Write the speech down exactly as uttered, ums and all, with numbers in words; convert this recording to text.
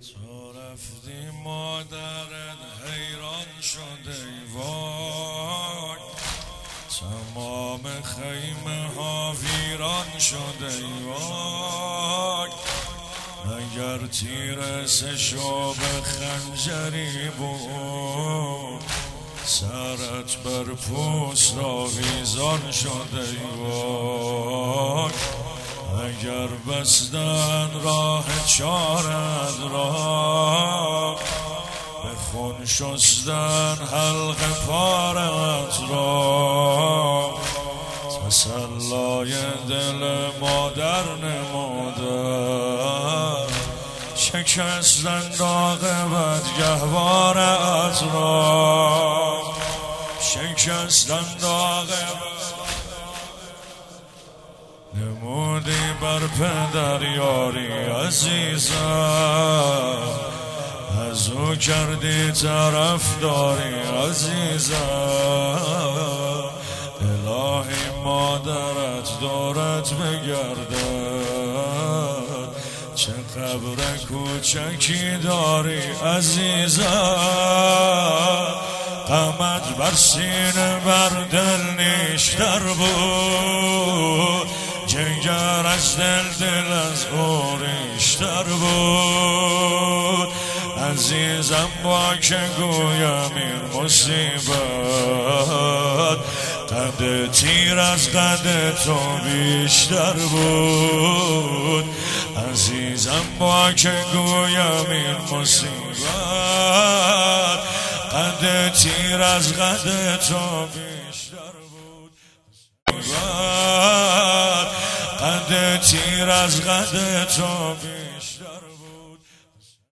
تو رفتی مادرت حیران شده ای وای، تمام خیمه ها ویران شده ای وای. اگر تیر سشو به خنجری بود، سرت بر پوست آویزان شده ای وای. اگر بستن راه چارت را، به خون شستن حلق پارت را، تسلای دل مادر نمودن، شکستن داغ بدگهوارت را، شکستن داغ نمودی بر پدر یاری عزیزم، از او کردی طرفداری عزیزم. الهی مادرت دورت بگردد، چه قبر کوچکی داری عزیزم. غمت بر سینه بر دل نیشتر بود، جگر از دل دل از او ریشتر بود. عزیزم با که گویم این مصیبت، قد تیر از قد تو بیشتر بود. عزیزم با که گویم این مصیبت، قد تیر از قد تو بیشتر بود. قد تیر از قد تو بیشتر بود.